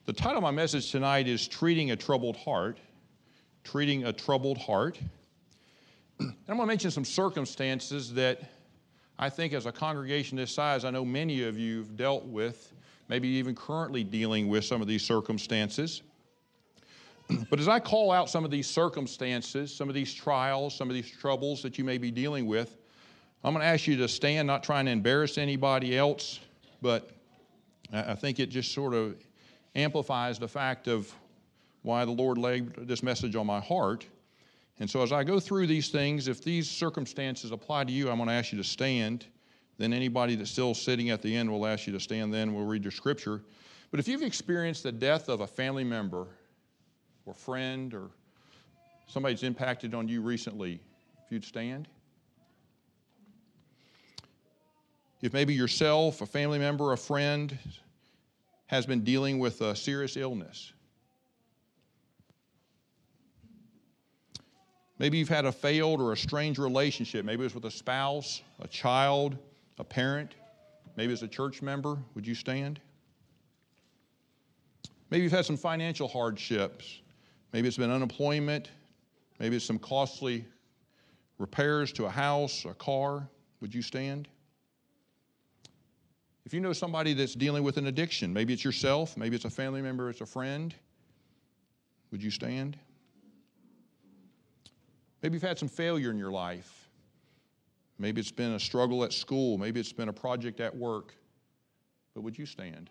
The title of my message tonight is Treating a Troubled Heart. Treating a Troubled Heart. And I'm going to mention some circumstances that I think as a congregation this size, I know many of you have dealt with, maybe even currently dealing with some of these circumstances. But as I call out some of these circumstances, some of these trials, some of these troubles that you may be dealing with, I'm going to ask you to stand, not trying to embarrass anybody else, but I think it just sort of amplifies the fact of why the Lord laid this message on my heart. And so as I go through these things, if these circumstances apply to you, I'm going to ask you to stand. Then anybody that's still sitting at the end will ask you to stand then. We'll read your scripture. But if you've experienced the death of a family member or friend or somebody that's impacted on you recently, if you'd stand. If maybe yourself, a family member, a friend has been dealing with a serious illness. Maybe you've had a failed or a strained relationship. Maybe it's with a spouse, a child, a parent. Maybe it's a church member. Would you stand? Maybe you've had some financial hardships. Maybe it's been unemployment. Maybe it's some costly repairs to a house, a car. Would you stand? If you know somebody that's dealing with an addiction, maybe it's yourself, maybe it's a family member, it's a friend, would you stand? Maybe you've had some failure in your life. Maybe it's been a struggle at school, maybe it's been a project at work, but would you stand?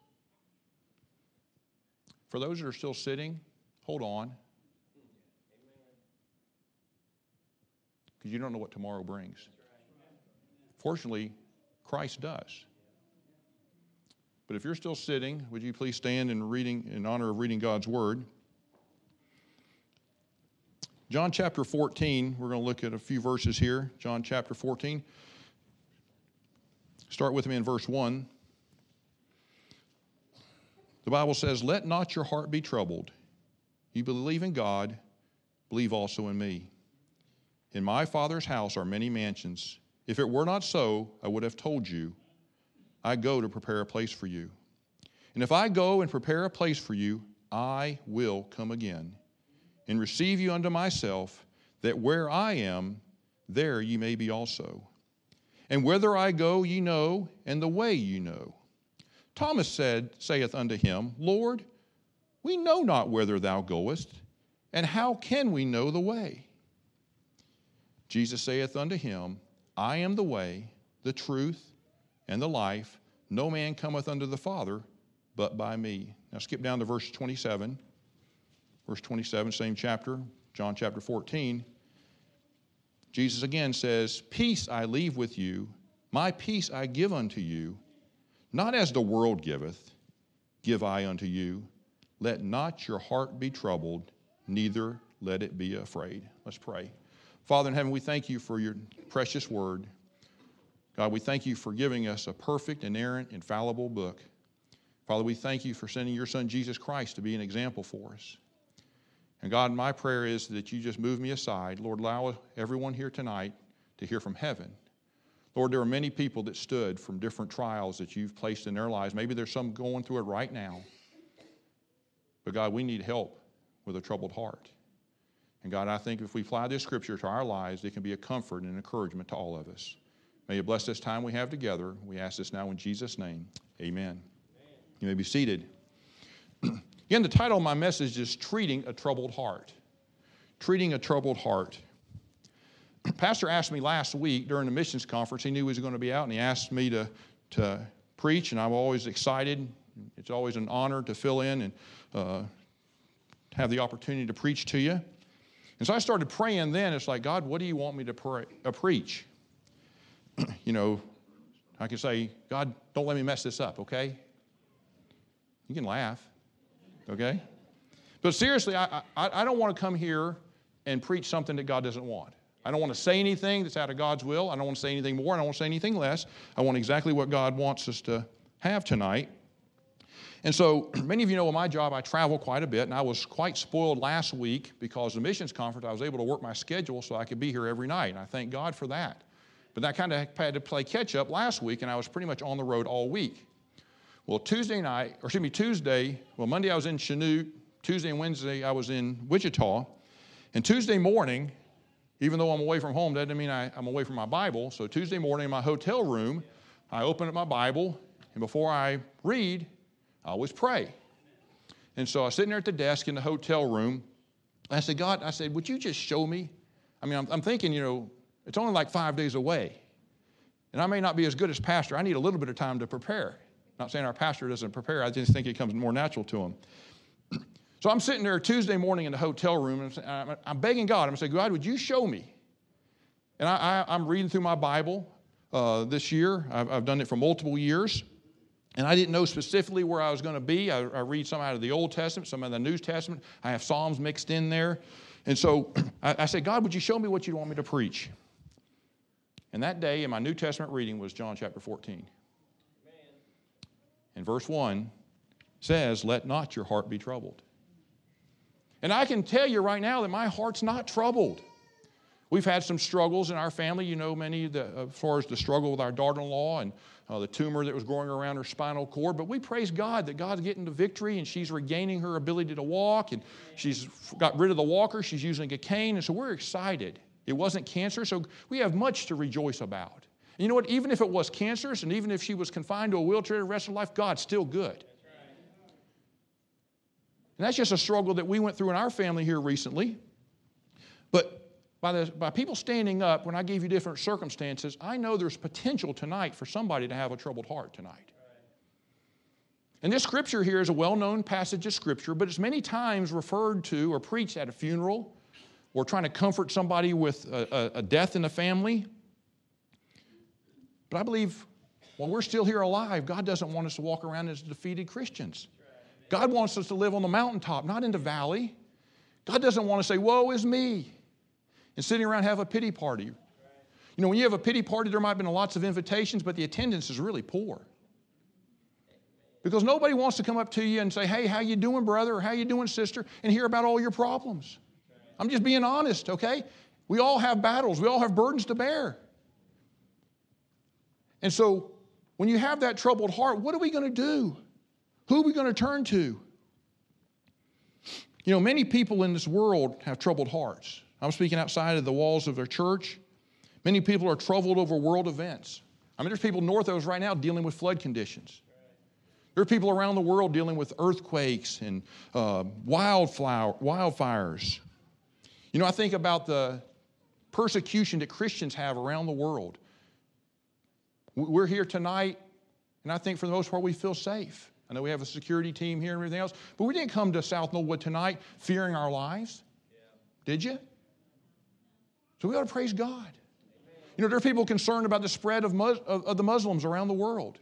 For those that are still sitting, hold on. Because you don't know what tomorrow brings. Fortunately, Christ does. But if you're still sitting, would you please stand in honor of reading God's Word? John chapter 14, we're going to look at a few verses here. John chapter 14. Start with me in verse 1. The Bible says, "Let not your heart be troubled. You believe in God, believe also in me. In my Father's house are many mansions. If it were not so, I would have told you. I go to prepare a place for you. And if I go and prepare a place for you, I will come again and receive you unto myself, that where I am, there ye may be also. And whither I go ye know, and the way ye know." Thomas saith unto him, "Lord, we know not whither thou goest, and how can we know the way?" Jesus saith unto him, "I am the way, the truth, and the life. No man cometh unto the Father but by me." Now skip down to verse 27. Verse 27, same chapter, John chapter 14. Jesus again says, "Peace I leave with you, my peace I give unto you. Not as the world giveth, give I unto you. Let not your heart be troubled, neither let it be afraid." Let's pray. Father in heaven, we thank you for your precious word. God, we thank you for giving us a perfect, inerrant, infallible book. Father, we thank you for sending your Son, Jesus Christ, to be an example for us. And God, my prayer is that you just move me aside. Lord, allow everyone here tonight to hear from heaven. Lord, there are many people that stood from different trials that you've placed in their lives. Maybe there's some going through it right now. But God, we need help with a troubled heart. And God, I think if we apply this scripture to our lives, it can be a comfort and encouragement to all of us. May you bless this time we have together. We ask this now in Jesus' name. Amen. You may be seated. Again, the title of my message is Treating a Troubled Heart. Treating a Troubled Heart. Pastor asked me last week during the missions conference, he knew he was going to be out, and he asked me to preach, and I'm always excited. It's always an honor to fill in and have the opportunity to preach to you. And so I started praying then. It's like, God, what do you want me to preach? You know, I can say, God, don't let me mess this up, okay? You can laugh, okay? But seriously, I don't want to come here and preach something that God doesn't want. I don't want to say anything that's out of God's will. I don't want to say anything more. I don't want to say anything less. I want exactly what God wants us to have tonight. And so many of you know in my job, I travel quite a bit, and I was quite spoiled last week because the missions conference, I was able to work my schedule so I could be here every night, and I thank God for that. But I kind of had to play catch-up last week, and I was pretty much on the road all week. Well, Monday I was in Chanute. Tuesday and Wednesday I was in Wichita. And Tuesday morning, even though I'm away from home, that doesn't mean I'm away from my Bible. So Tuesday morning in my hotel room, I open up my Bible, and before I read, I always pray. And so I was sitting there at the desk in the hotel room. I said, God, would you just show me? I mean, I'm thinking, it's only like 5 days away. And I may not be as good as pastor. I need a little bit of time to prepare. Not saying our pastor doesn't prepare. I just think it comes more natural to him. So I'm sitting there Tuesday morning in the hotel room, and I'm begging God. I'm saying, God, would you show me? And I'm reading through my Bible this year. I've done it for multiple years. And I didn't know specifically where I was going to be. I read some out of the Old Testament, some of the New Testament. I have Psalms mixed in there. And so I said, God, would you show me what you want me to preach? And that day in my New Testament reading was John chapter 14. And verse 1 says, let not your heart be troubled. And I can tell you right now that my heart's not troubled. We've had some struggles in our family, many as far as the struggle with our daughter-in-law and the tumor that was growing around her spinal cord. But we praise God that God's getting the victory and she's regaining her ability to walk, and she's got rid of the walker. She's using a cane, and so we're excited. It wasn't cancer, so we have much to rejoice about. And you know what? Even if it was cancerous and even if she was confined to a wheelchair the rest of her life, God's still good. And that's just a struggle that we went through in our family here recently. But by people standing up, when I gave you different circumstances, I know there's potential tonight for somebody to have a troubled heart tonight. And this scripture here is a well-known passage of scripture, but it's many times referred to or preached at a funeral or trying to comfort somebody with a death in the family. But I believe while we're still here alive, God doesn't want us to walk around as defeated Christians. God wants us to live on the mountaintop, not in the valley. God doesn't want to say, woe is me, and sitting around have a pity party. When you have a pity party, there might have been lots of invitations, but the attendance is really poor. Because nobody wants to come up to you and say, hey, how you doing, brother, or how you doing, sister, and hear about all your problems. I'm just being honest, okay? We all have battles. We all have burdens to bear. And so when you have that troubled heart, what are we going to do? Who are we going to turn to? Many people in this world have troubled hearts. I'm speaking outside of the walls of their church. Many people are troubled over world events. There's people north of us right now dealing with flood conditions. There are people around the world dealing with earthquakes and wildfires. I think about the persecution that Christians have around the world. We're here tonight, and I think for the most part we feel safe. I know we have a security team here and everything else, but we didn't come to South Knollwood tonight fearing our lives. Did you? So we ought to praise God. There are people concerned about the spread of the Muslims around the world.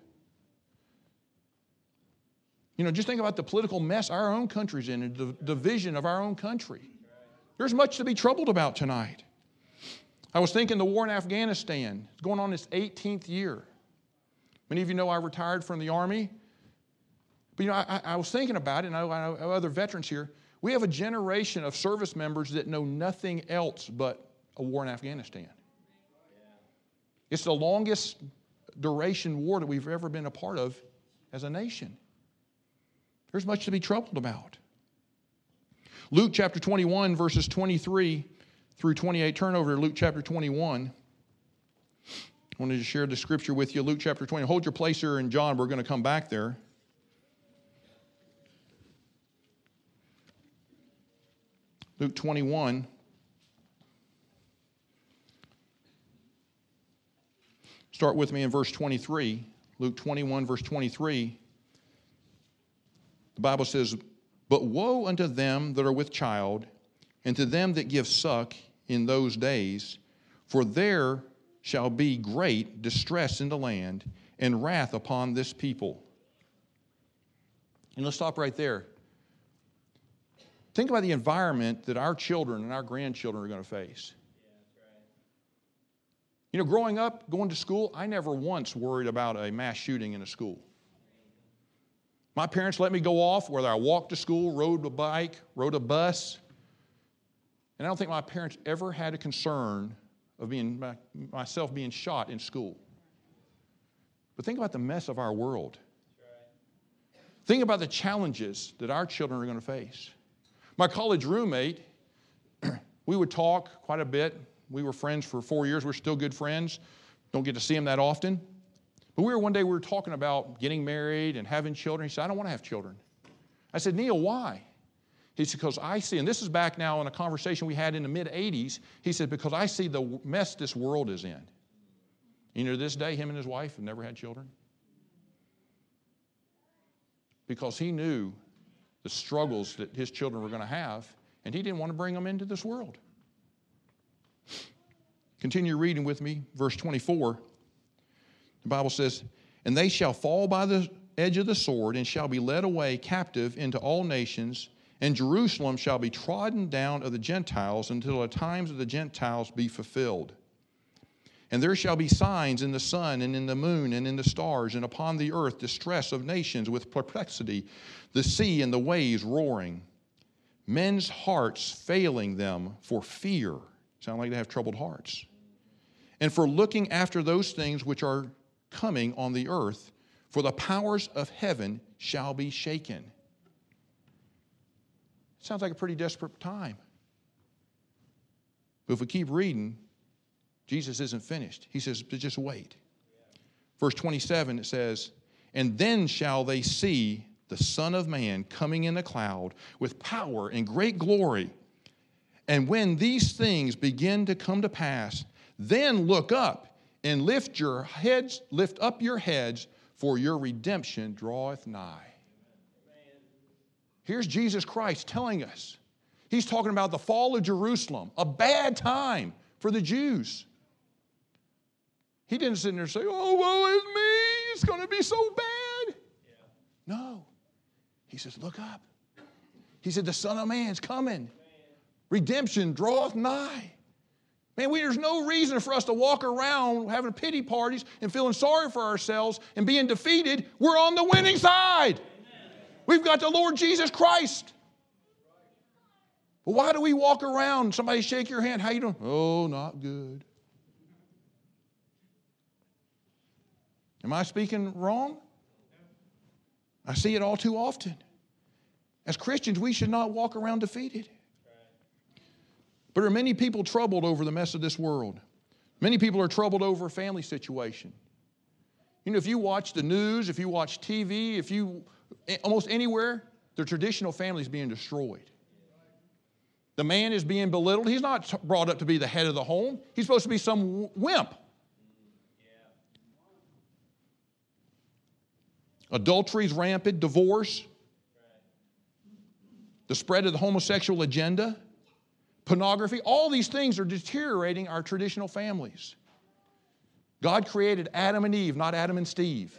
Just think about the political mess our own country's in and the division of our own country. There's much to be troubled about tonight. I was thinking the war in Afghanistan. It's going on its 18th year. Many of you know I retired from the Army. But I was thinking about it, and I know other veterans here. We have a generation of service members that know nothing else but a war in Afghanistan. It's the longest duration war that we've ever been a part of as a nation. There's much to be troubled about. Luke chapter 21, verses 23 through 28. Turn over to Luke chapter 21. I wanted to share the scripture with you. Luke chapter 20. Hold your place here in John. We're going to come back there. Luke 21. Start with me in verse 23. Luke 21, verse 23. The Bible says, but woe unto them that are with child, and to them that give suck in those days, for there shall be great distress in the land, and wrath upon this people. And let's stop right there. Think about the environment that our children and our grandchildren are going to face. Growing up, going to school, I never once worried about a mass shooting in a school. My parents let me go off, whether I walked to school, rode a bike, rode a bus. And I don't think my parents ever had a concern of myself being shot in school. But think about the mess of our world. Think about the challenges that our children are going to face. My college roommate, we would talk quite a bit. We were friends for 4 years. We're still good friends. Don't get to see him that often. But one day we were talking about getting married and having children. He said, I don't want to have children. I said, Neil, why? He said, because I see, and this is back now in a conversation we had in the mid-'80s. He said, because I see the mess this world is in. You know, to this day, him and his wife have never had children. Because he knew the struggles that his children were going to have, and he didn't want to bring them into this world. Continue reading with me, verse 24. The Bible says, and they shall fall by the edge of the sword, and shall be led away captive into all nations, and Jerusalem shall be trodden down of the Gentiles until the times of the Gentiles be fulfilled. And there shall be signs in the sun and in the moon and in the stars, and upon the earth distress of nations with perplexity, the sea and the waves roaring, men's hearts failing them for fear. Sound like they have troubled hearts. And for looking after those things which are coming on the earth, for the powers of heaven shall be shaken. Sounds like a pretty desperate time. But if we keep reading, Jesus isn't finished. He says, but just wait. Verse 27, it says, and then shall they see the Son of Man coming in a cloud with power and great glory. And when these things begin to come to pass, then look up and lift up your heads, for your redemption draweth nigh. Here's Jesus Christ telling us. He's talking about the fall of Jerusalem, a bad time for the Jews. He didn't sit there and say, oh, woe is me, it's going to be so bad. Yeah. No. He says, look up. He said, the Son of Man's coming. Redemption draweth nigh. Man, there's no reason for us to walk around having pity parties and feeling sorry for ourselves and being defeated. We're on the winning side. We've got the Lord Jesus Christ. But why do we walk around? Somebody shake your hand. How you doing? Oh, not good. Am I speaking wrong? I see it all too often. As Christians, we should not walk around defeated. But there are many people troubled over the mess of this world. Many people are troubled over a family situation. You know, if you watch the news, if you watch TV, almost anywhere, the traditional family is being destroyed. The man is being belittled. He's not brought up to be the head of the home. He's supposed to be some wimp. Adultery is rampant, divorce, the spread of the homosexual agenda, pornography, all these things are deteriorating our traditional families. God created Adam and Eve, not Adam and Steve.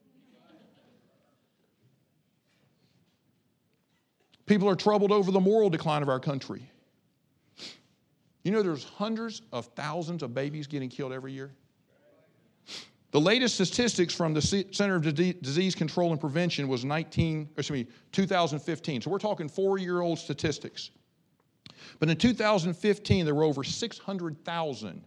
People are troubled over the moral decline of our country. You know, there's hundreds of thousands of babies getting killed every year. The latest statistics from the Center of Disease Control and Prevention was 2015. So we're talking 4-year-old statistics. But in 2015, there were over 600,000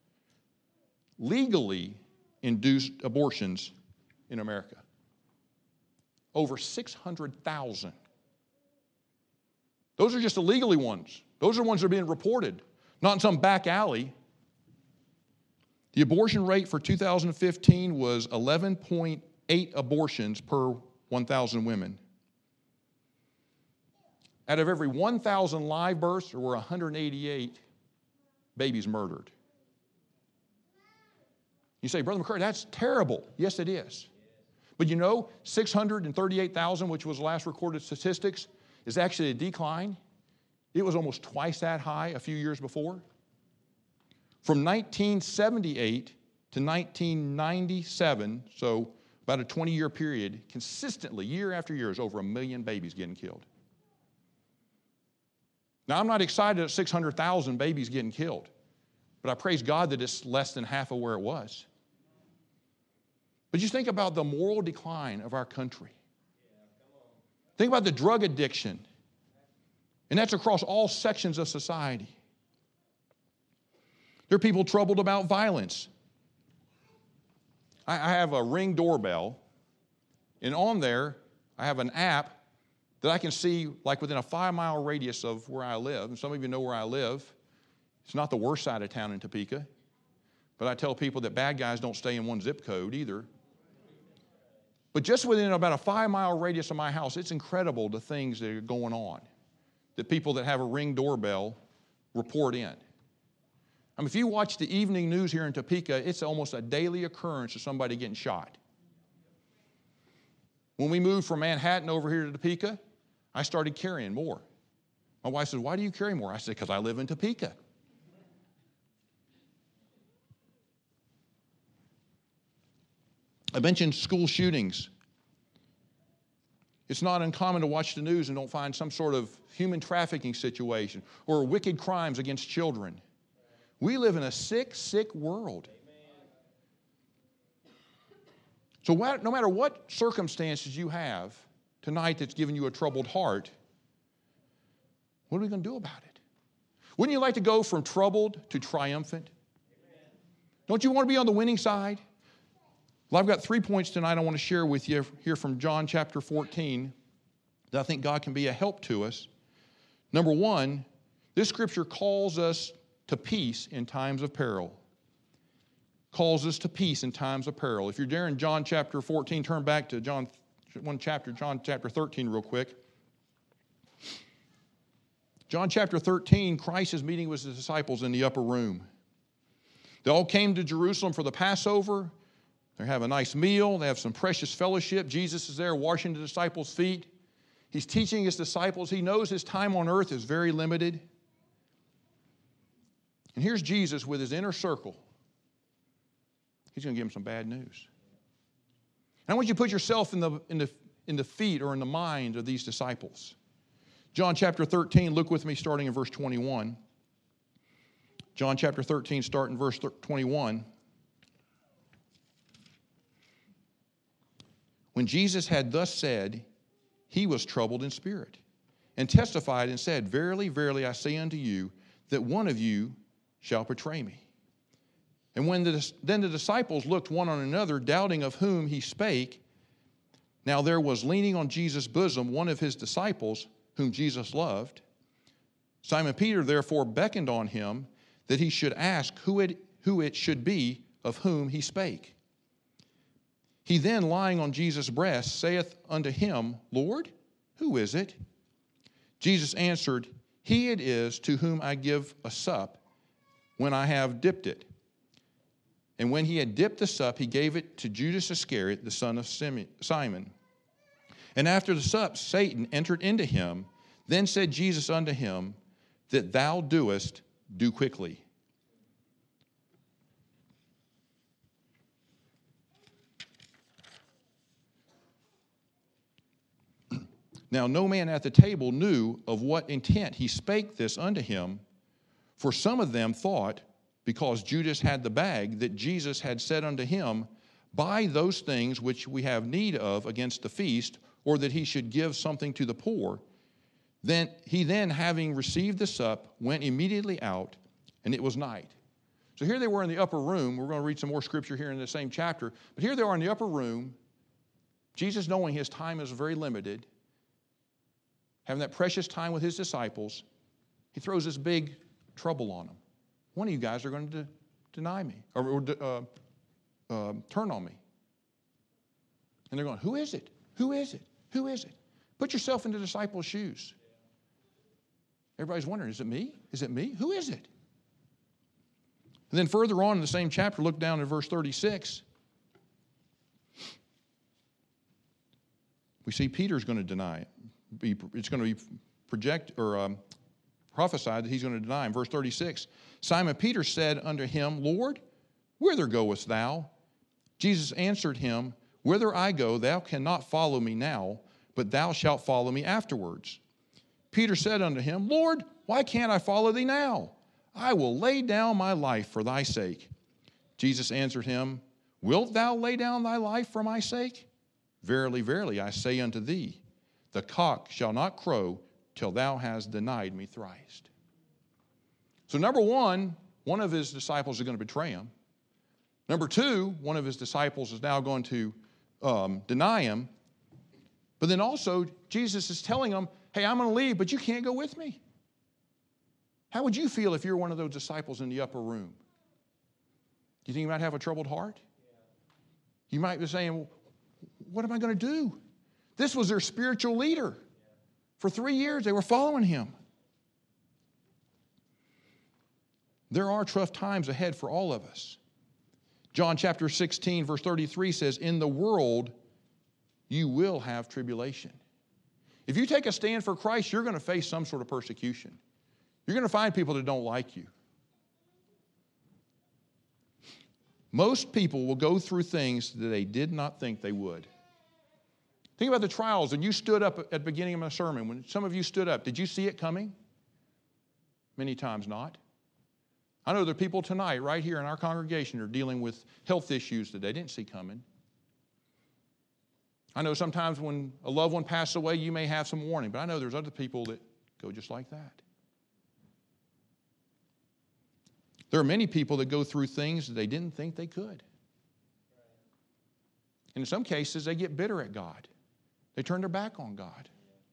legally induced abortions in America. Over 600,000. Those are just the legally ones. Those are ones that are being reported, not in some back alley. The abortion rate for 2015 was 11.8 abortions per 1,000 women. Out of every 1,000 live births, there were 188 babies murdered. You say, Brother McCurry, that's terrible. Yes, it is. But you know, 638,000, which was the last recorded statistics, is actually a decline. It was almost twice that high a few years before. From 1978 to 1997, so about a 20-year period, consistently, year after year, is over 1 million babies getting killed. Now, I'm not excited at 600,000 babies getting killed, but I praise God that it's less than half of where it was. But just think about the moral decline of our country. Think about the drug addiction, and that's across all sections of society. There are people troubled about violence. I have a Ring doorbell, and on there, I have an app that I can see like within a 5-mile radius of where I live. And some of you know where I live. It's not the worst side of town in Topeka. But I tell people that bad guys don't stay in one zip code either. But just within about a 5-mile radius of my house, it's incredible the things that are going on, that people that have a Ring doorbell report in. I mean, if you watch the evening news here in Topeka, it's almost a daily occurrence of somebody getting shot. When we moved from Manhattan over here to Topeka, I started carrying more. My wife said, "Why do you carry more?" I said, "Because I live in Topeka." I mentioned school shootings. It's not uncommon to watch the news and don't find some sort of human trafficking situation or wicked crimes against children. We live in a sick, sick world. So no matter what circumstances you have tonight that's given you a troubled heart, what are we going to do about it? Wouldn't you like to go from troubled to triumphant? Don't you want to be on the winning side? Well, I've got 3 points tonight I want to share with you here from John chapter 14 that I think God can be a help to us. Number one, this scripture calls us to peace in times of peril. Calls us to peace in times of peril. If you're there in John chapter 14, turn back to John chapter 13 real quick. John chapter 13, Christ is meeting with his disciples in the upper room. They all came to Jerusalem for the Passover. They have a nice meal. They have some precious fellowship. Jesus is there washing the disciples' feet. He's teaching his disciples. He knows his time on earth is very limited. And here's Jesus with his inner circle. He's going to give them some bad news. And I want you to put yourself in the feet or in the mind of these disciples. John chapter 13, look with me starting in verse 21. John chapter 13, start in verse 21. When Jesus had thus said, he was troubled in spirit, and testified and said, "Verily, verily, I say unto you, that one of you shall betray me." And when then the disciples looked one on another, doubting of whom he spake. Now there was leaning on Jesus' bosom one of his disciples, whom Jesus loved. Simon Peter therefore beckoned on him, that he should ask who it should be of whom he spake. He then, lying on Jesus' breast, saith unto him, "Lord, who is it?" Jesus answered, "He it is to whom I give a sup, when I have dipped it." And when he had dipped the sup, he gave it to Judas Iscariot, the son of Simon. And after the sup, Satan entered into him. Then said Jesus unto him, "That thou doest, do quickly." Now no man at the table knew of what intent he spake this unto him, for some of them thought, because Judas had the bag, that Jesus had said unto him, "Buy those things which we have need of against the feast, or that he should give something to the poor." Then he having received the sup, went immediately out, and it was night. So here they were in the upper room. We're going to read some more scripture here in the same chapter. But here they are in the upper room. Jesus, knowing his time is very limited, having that precious time with his disciples, he throws this big trouble on them. One of you guys are going to deny me or turn on me. And they're going, "Who is it? Who is it? Who is it?" Put yourself in the disciples' shoes. Everybody's wondering, is it me? Is it me? Who is it? And then further on in the same chapter, look down at verse 36. We see Peter's going to deny it. It's going to be prophesied that he's going to deny him. Verse 36, Simon Peter said unto him, "Lord, whither goest thou?" Jesus answered him, "Whither I go, thou cannot follow me now, but thou shalt follow me afterwards." Peter said unto him, "Lord, why can't I follow thee now? I will lay down my life for thy sake." Jesus answered him, "Wilt thou lay down thy life for my sake? Verily, verily, I say unto thee, the cock shall not crow till thou hast denied me thrice." So number one of his disciples is going to betray him. Number two, one of his disciples is now going to deny him. But then also, Jesus is telling them, hey, I'm going to leave, but you can't go with me. How would you feel if you were one of those disciples in the upper room? Do you think you might have a troubled heart? You might be saying, what am I going to do? This was their spiritual leader. For 3 years, they were following him. There are tough times ahead for all of us. John chapter 16, verse 33 says, in the world, you will have tribulation. If you take a stand for Christ, you're going to face some sort of persecution. You're going to find people that don't like you. Most people will go through things that they did not think they would. Think about the trials. And you stood up at the beginning of my sermon. When some of you stood up, did you see it coming? Many times not. I know there are people tonight right here in our congregation who are dealing with health issues that they didn't see coming. I know sometimes when a loved one passes away, you may have some warning, but I know there's other people that go just like that. There are many people that go through things that they didn't think they could. And in some cases, they get bitter at God. They turn their back on God.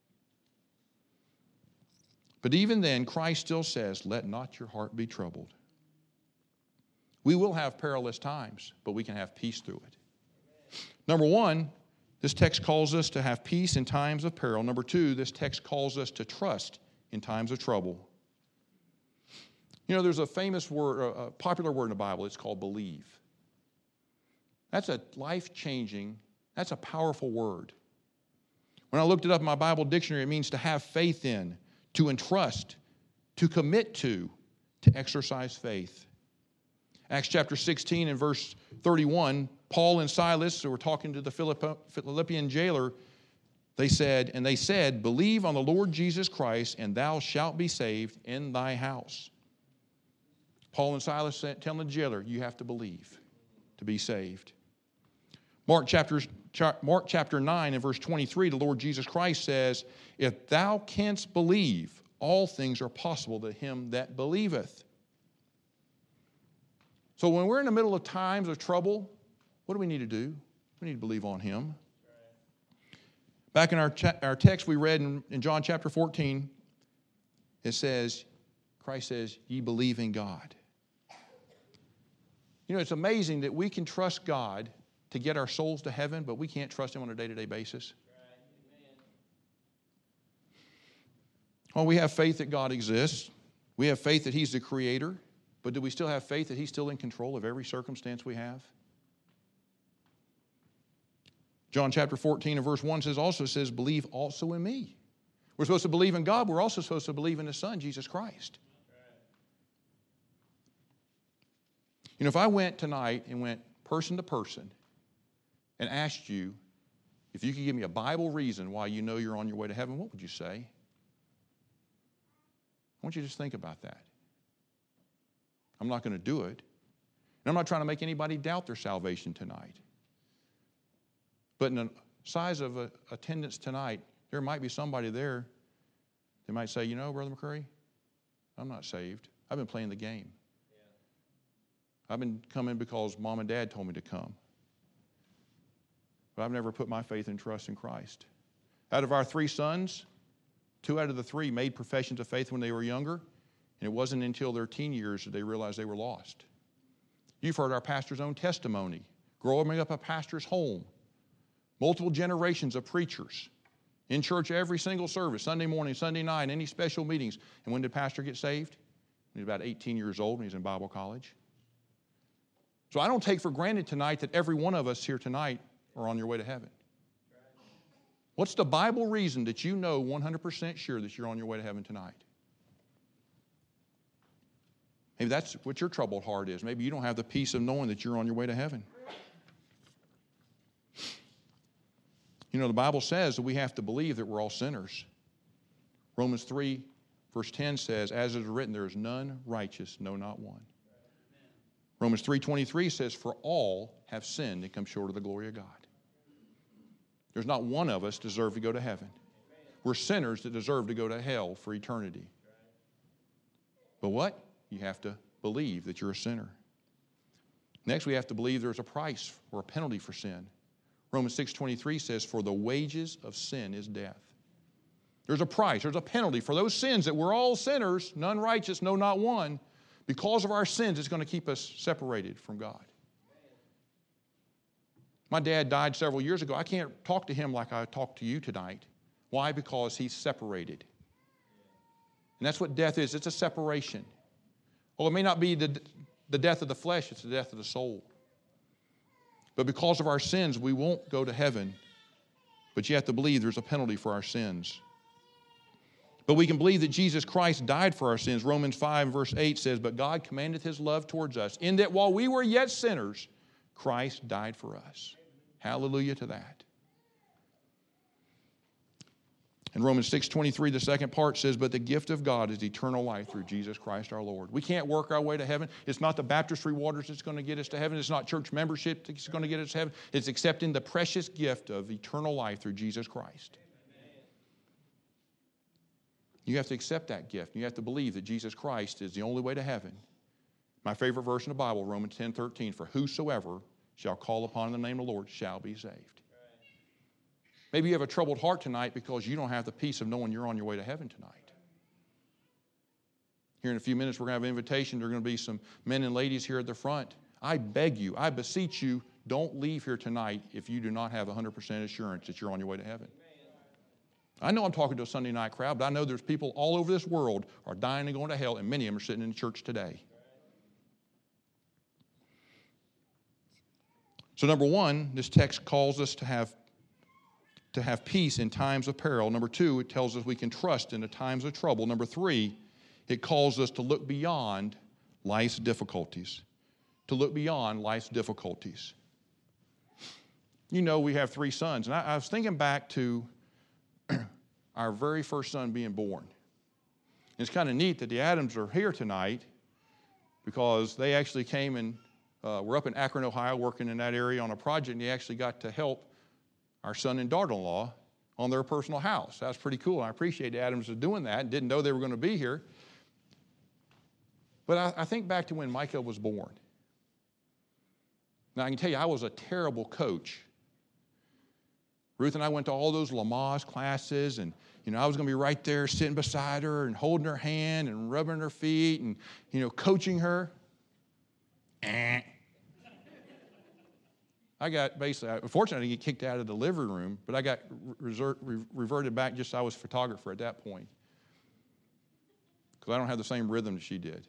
But even then, Christ still says, let not your heart be troubled. We will have perilous times, but we can have peace through it. Number one, this text calls us to have peace in times of peril. Number two, this text calls us to trust in times of trouble. You know, there's a famous word, a popular word in the Bible. It's called believe. That's a life-changing, that's a powerful word. When I looked it up in my Bible dictionary, it means to have faith in, to entrust, to commit to exercise faith. Acts chapter 16 and verse 31, Paul and Silas, who were talking to the Philippian jailer, they said, believe on the Lord Jesus Christ, and thou shalt be saved in thy house. Paul and Silas telling the jailer, you have to believe to be saved. Mark chapter 9 and verse 23, the Lord Jesus Christ says, if thou canst believe, all things are possible to him that believeth. So when we're in the middle of times of trouble, what do we need to do? We need to believe on him. Back in our text we read in John chapter 14, it says, Christ says, ye believe in God. You know, it's amazing that we can trust God to get our souls to heaven, but we can't trust him on a day-to-day basis. Well, we have faith that God exists. We have faith that he's the creator. But do we still have faith that he's still in control of every circumstance we have? John chapter 14 and verse 1 says, believe also in me. We're supposed to believe in God. We're also supposed to believe in his Son, Jesus Christ. You know, if I went tonight and went person to person and asked you if you could give me a Bible reason why you know you're on your way to heaven, what would you say? I want you to just think about that. I'm not going to do it. And I'm not trying to make anybody doubt their salvation tonight. But in the size of attendance tonight, there might be somebody there that might say, you know, Brother McCurry, I'm not saved. I've been playing the game. I've been coming because Mom and Dad told me to come. But I've never put my faith and trust in Christ. Out of our 3 sons, 2 out of the 3 made professions of faith when they were younger. And it wasn't until their teen years that they realized they were lost. You've heard our pastor's own testimony. Growing up a pastor's home. Multiple generations of preachers. In church every single service. Sunday morning, Sunday night, any special meetings. And when did pastor get saved? He was about 18 years old when he was in Bible college. So I don't take for granted tonight that every one of us here tonight are on your way to heaven. What's the Bible reason that you know 100% sure that you're on your way to heaven tonight? Maybe that's what your troubled heart is. Maybe you don't have the peace of knowing that you're on your way to heaven. You know, the Bible says that we have to believe that we're all sinners. Romans 3, verse 10 says, as it is written, there is none righteous, no, not one. Romans 3:23 says, for all have sinned and come short of the glory of God. There's not one of us deserve to go to heaven. We're sinners that deserve to go to hell for eternity. But what? You have to believe that you're a sinner. Next, we have to believe there's a price or a penalty for sin. Romans 6:23 says, for the wages of sin is death. There's a price, there's a penalty for those sins that we're all sinners, none righteous, no, not one. Because of our sins, it's going to keep us separated from God. My dad died several years ago. I can't talk to him like I talk to you tonight. Why? Because he's separated. And that's what death is. It's a separation. Well, it may not be the death of the flesh, it's the death of the soul. But because of our sins, we won't go to heaven. But you have to believe there's a penalty for our sins. But we can believe that Jesus Christ died for our sins. Romans 5 verse 8 says, but God commandeth his love towards us, in that while we were yet sinners, Christ died for us. Hallelujah to that. In Romans 6:23, the second part says, but the gift of God is eternal life through Jesus Christ our Lord. We can't work our way to heaven. It's not the baptistry waters that's going to get us to heaven. It's not church membership that's going to get us to heaven. It's accepting the precious gift of eternal life through Jesus Christ. You have to accept that gift. You have to believe that Jesus Christ is the only way to heaven. My favorite verse in the Bible, Romans 10:13, for whosoever shall call upon the name of the Lord shall be saved. Maybe you have a troubled heart tonight because you don't have the peace of knowing you're on your way to heaven tonight. Here in a few minutes, we're going to have an invitation. There are going to be some men and ladies here at the front. I beg you, I beseech you, don't leave here tonight if you do not have 100% assurance that you're on your way to heaven. I know I'm talking to a Sunday night crowd, but I know there's people all over this world are dying and going to hell, and many of them are sitting in the church today. So number one, this text calls us to have peace in times of peril. Number two, it tells us we can trust in the times of trouble. Number three, it calls us to look beyond life's difficulties. To look beyond life's difficulties. You know, we have 3 sons, and I was thinking back to our very first son being born. And it's kind of neat that the Adams are here tonight because they actually came and were up in Akron, Ohio, working in that area on a project, and they actually got to help our son and daughter-in-law on their personal house. That's pretty cool. I appreciate the Adams doing that and didn't know they were going to be here. But I think back to when Micah was born. Now, I can tell you, I was a terrible coach. Ruth and I went to all those Lamaze classes, and, I was going to be right there sitting beside her and holding her hand and rubbing her feet and, coaching her. I got basically, unfortunately, I didn't get kicked out of the living room, but I got reverted back just I was a photographer at that point. Because I don't have the same rhythm that she did.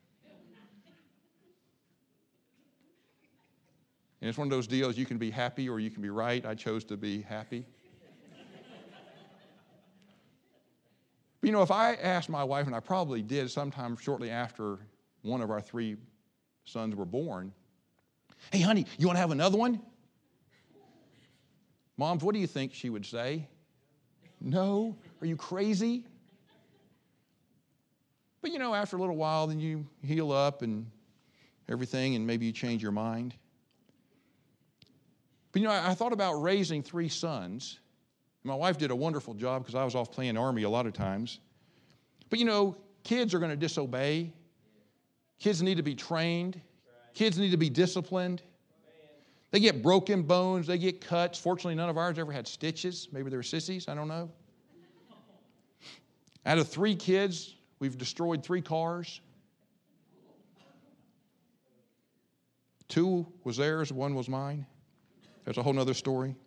And it's one of those deals, you can be happy or you can be right. I chose to be happy. But if I asked my wife, and I probably did sometime shortly after one of our 3 sons were born, hey, honey, you want to have another one? Moms, what do you think she would say? No? Are you crazy? But, after a little while, then you heal up and everything, and maybe you change your mind. But, I thought about raising 3 sons. My wife did a wonderful job because I was off playing Army a lot of times. But, kids are going to disobey. Kids need to be trained. Kids need to be disciplined. They get broken bones. They get cuts. Fortunately, none of ours ever had stitches. Maybe they were sissies. I don't know. Out of 3 kids, we've destroyed 3 cars. 2 was theirs. 1 was mine. That's a whole other story.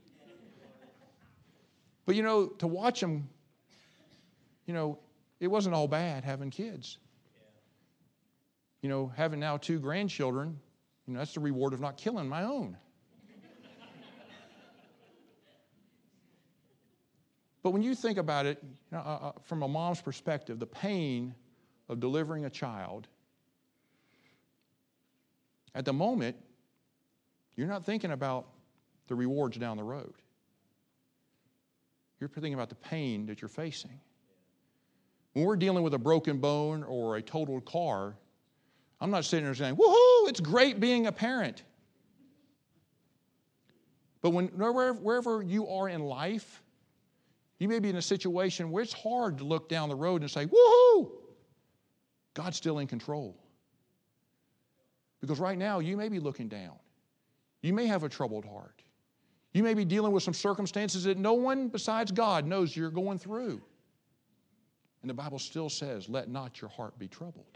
But, to watch them, it wasn't all bad having kids. Having now 2 grandchildren, that's the reward of not killing my own. But when you think about it, from a mom's perspective, the pain of delivering a child, at the moment, you're not thinking about the rewards down the road. You're thinking about the pain that you're facing. When we're dealing with a broken bone or a totaled car, I'm not sitting there saying, woohoo, it's great being a parent. But wherever you are in life, you may be in a situation where it's hard to look down the road and say, woohoo, God's still in control. Because right now, you may be looking down. You may have a troubled heart. You may be dealing with some circumstances that no one besides God knows you're going through. And the Bible still says, let not your heart be troubled.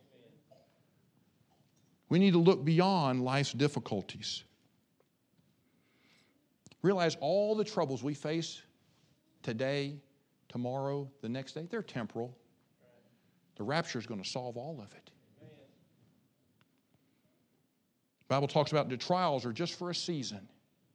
We need to look beyond life's difficulties. Realize all the troubles we face today, tomorrow, the next day, they're temporal. The rapture is going to solve all of it. The Bible talks about the trials are just for a season.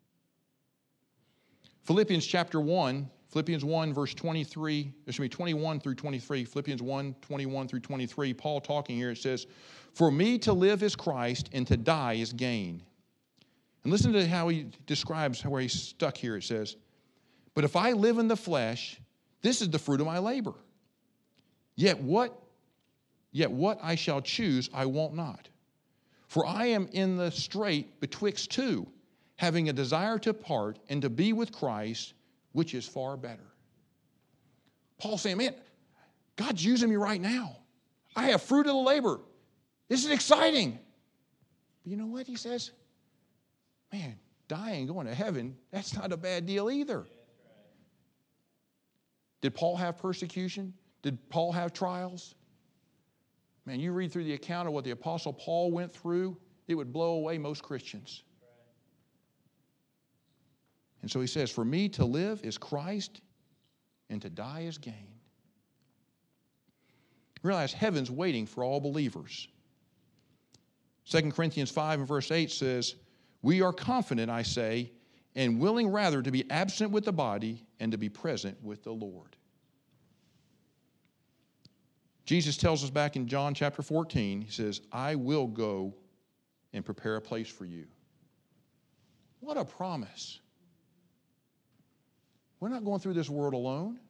Philippians chapter 1, Philippians 1 verse 23, there should be 21 through 23, Philippians 1, 21 through 23, Paul talking here, it says, for me to live is Christ and to die is gain. And listen to how he describes where he's stuck here. It says, but if I live in the flesh, this is the fruit of my labor. Yet what I shall choose, I won't not. For I am in the strait betwixt two, having a desire to part and to be with Christ, which is far better. Paul's saying, man, God's using me right now. I have fruit of the labor. This is exciting. But you know what he says? Man, dying, going to heaven, that's not a bad deal either. Did Paul have persecution? Did Paul have trials? Man, you read through the account of what the Apostle Paul went through, it would blow away most Christians. And so he says, for me to live is Christ, and to die is gain. Realize heaven's waiting for all believers. 2 Corinthians 5 and verse 8 says, we are confident, I say, and willing rather to be absent with the body and to be present with the Lord. Jesus tells us back in John chapter 14, he says, I will go and prepare a place for you. What a promise. We're not going through this world alone.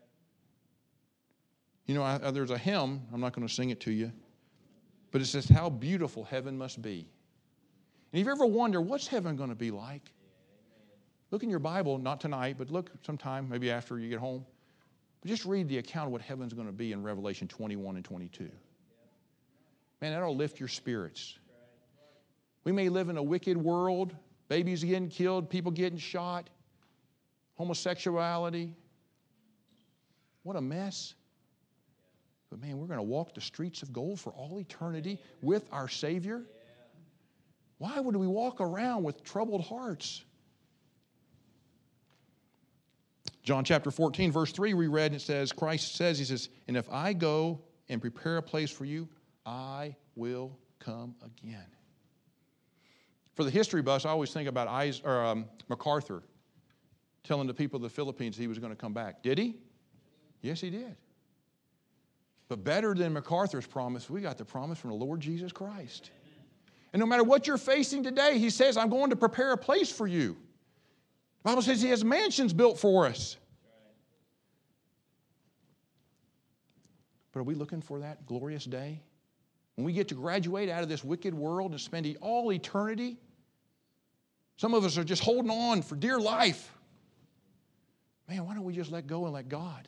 You know, there's a hymn, I'm not going to sing it to you, but it says, how beautiful heaven must be. And if you ever wonder, what's heaven going to be like? Look in your Bible, not tonight, but look sometime, maybe after you get home. But just read the account of what heaven's going to be in Revelation 21 and 22. Man, that'll lift your spirits. We may live in a wicked world, babies getting killed, people getting shot, homosexuality. What a mess. But man, we're going to walk the streets of gold for all eternity with our Savior. Why would we walk around with troubled hearts? John chapter 14, verse 3, we read, and it says, Christ says, he says, and if I go and prepare a place for you, I will come again. For the history buffs, I always think about MacArthur telling the people of the Philippines he was going to come back. Did he? Yes, he did. But better than MacArthur's promise, we got the promise from the Lord Jesus Christ. And no matter what you're facing today, he says, I'm going to prepare a place for you. The Bible says he has mansions built for us. But are we looking for that glorious day? When we get to graduate out of this wicked world and spend all eternity? Some of us are just holding on for dear life. Man, why don't we just let go and let God?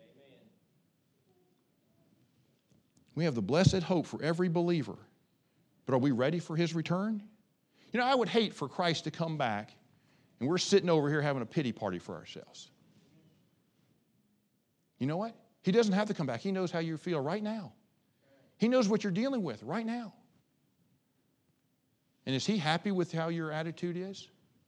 We have the blessed hope for every believer. But are we ready for his return? You know, I would hate for Christ to come back and we're sitting over here having a pity party for ourselves. You know what? He doesn't have to come back. He knows how you feel right now. He knows what you're dealing with right now. And is he happy with how your attitude is?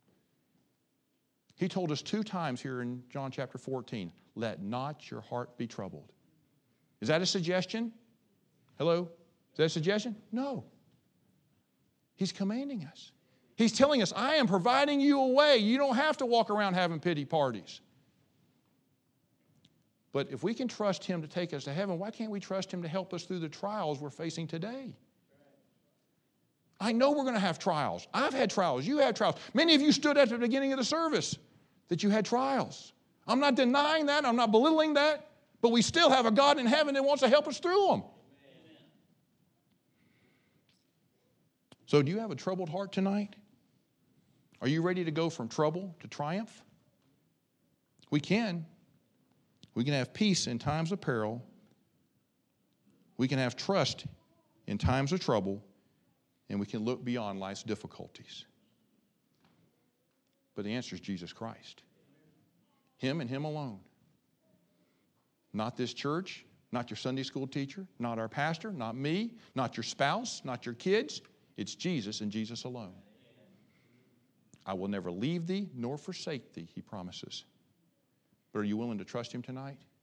He told us 2 times here in John chapter 14, let not your heart be troubled. Is that a suggestion? Hello? Is that a suggestion? No. He's commanding us. He's telling us, I am providing you a way. You don't have to walk around having pity parties. But if we can trust him to take us to heaven, why can't we trust him to help us through the trials we're facing today? I know we're going to have trials. I've had trials. You had trials. Many of you stood at the beginning of the service that you had trials. I'm not denying that. I'm not belittling that. But we still have a God in heaven that wants to help us through them. So do you have a troubled heart tonight? Are you ready to go from trouble to triumph? We can. We can have peace in times of peril. We can have trust in times of trouble. And we can look beyond life's difficulties. But the answer is Jesus Christ. Him and Him alone. Not this church, not your Sunday school teacher, not our pastor, not me, not your spouse, not your kids. It's Jesus and Jesus alone. I will never leave thee nor forsake thee, He promises. But are you willing to trust Him tonight?